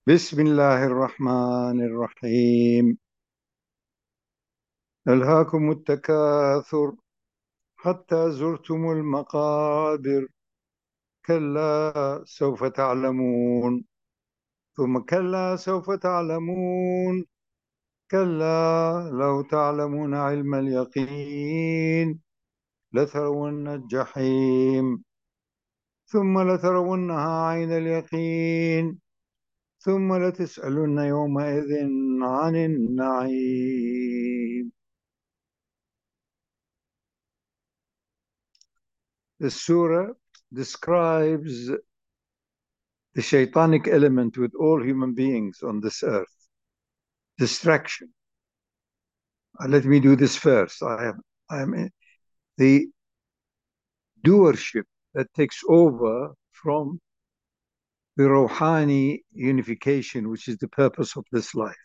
بسم الله الرحمن الرحيم. ألهاكم التكاثر حتى زرتم المقابر. كلا سوف تعلمون، ثم كلا سوف تعلمون. كلا لو تعلمون علم اليقين لترون الجحيم، ثم لترونها عين اليقين، ثم لتسألن يومئذ عن النعيم. The surah describes the shaitanic element with all human beings on this earth. Distraction. Let me do this first. I am the doership that takes over from the Rouhani unification, which is the purpose of this life.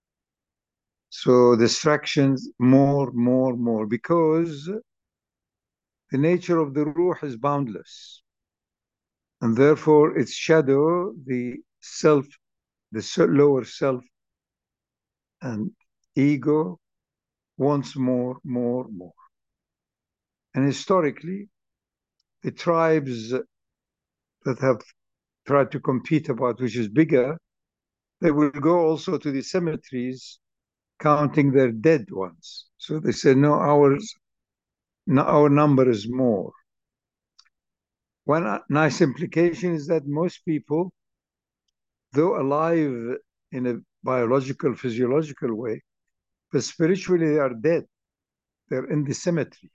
So distractions more, because the nature of the Ruh is boundless. And therefore its shadow, the self, the lower self and ego wants more. And historically, the tribes that have tried to compete about which is bigger, they will go also to the cemeteries counting their dead ones. So they say, no, our number is more. One nice implication is that most people, though alive in a biological, physiological way, but spiritually they are dead. They're in the cemetery.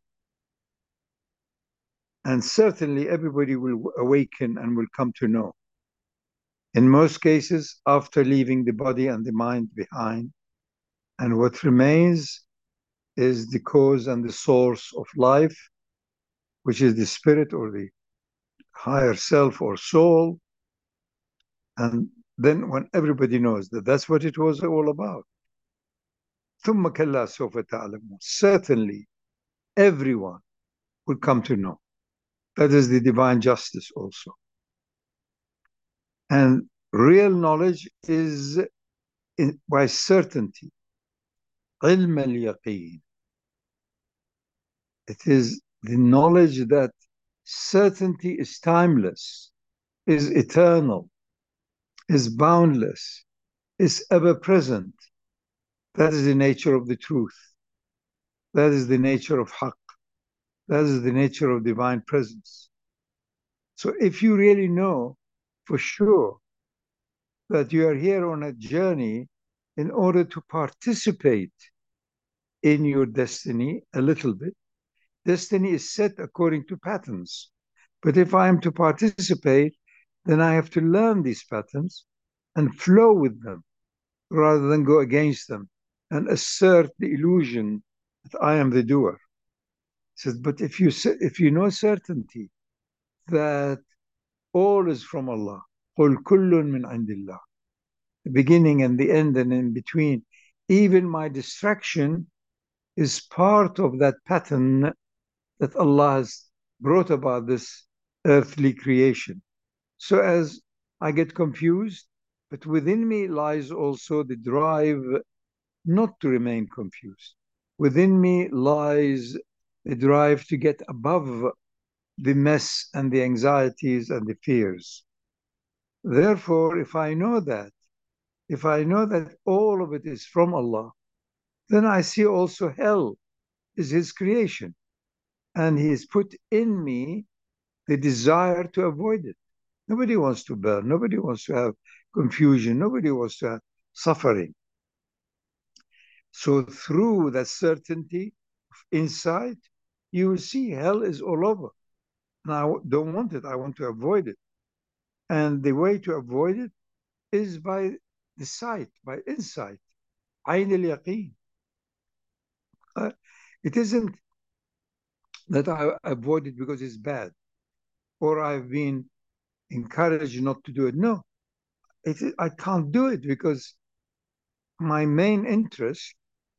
And certainly everybody will awaken and will come to know. In most cases, after leaving the body and the mind behind, and what remains is the cause and the source of life, which is the spirit or the higher self or soul. And then when everybody knows that that's what it was all about, ثم كلا سوف تعلمون. Certainly everyone will come to know. That is the divine justice also. And real knowledge is by certainty. علم اليقين. It is the knowledge that certainty is timeless, is eternal, is boundless, is ever present. That is the nature of the truth. That is the nature of haqq. That is the nature of divine presence. So if you really know for sure that you are here on a journey in order to participate in your destiny a little bit, destiny is set according to patterns. But if I am to participate, then I have to learn these patterns and flow with them rather than go against them and assert the illusion that I am the doer. He says, but if you know certainty that all is from Allah, قُلْ كُلٌّ مِّنْ عِنْدِ اللَّهِ, the beginning and the end and in between, even my distraction is part of that pattern that Allah has brought about this earthly creation. So as I get confused, but within me lies also the drive not to remain confused. Within me lies the drive to get above the mess and the anxieties and the fears. Therefore, if I know that all of it is from Allah, then I see also hell is His creation. And He has put in me the desire to avoid it. Nobody wants to burn. Nobody wants to have confusion. Nobody wants to have suffering. So through that certainty of insight, you will see hell is all over. And I don't want it. I want to avoid it. And the way to avoid it is by the sight, by insight. عين اليقين. It isn't that I avoid it because it's bad or I've been encouraged not to do it. No, I can't do it because my main interest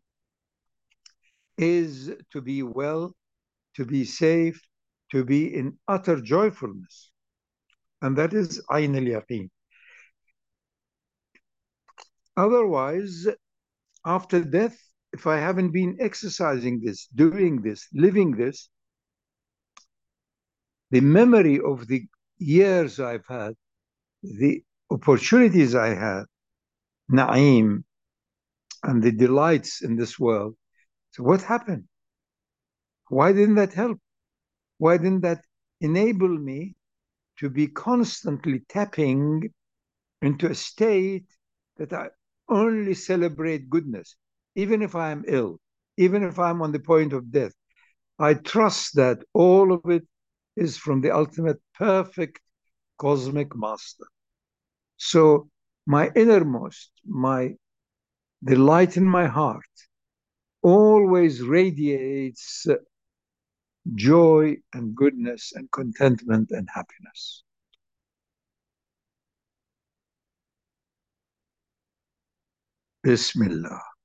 is to be well, to be safe, to be in utter joyfulness. And that is Ayn al-Yaqeen. Otherwise, after death, if I haven't been exercising this, doing this, living this, the memory of the years I've had, the opportunities I had, na'im, and the delights in this world. So what happened? Why didn't that help? Why didn't that enable me to be constantly tapping into a state that I only celebrate goodness, even if I am ill, even if I'm on the point of death? I trust that all of it is from the ultimate perfect cosmic master. So my innermost, the light in my heart always radiates joy and goodness and contentment and happiness. Bismillah.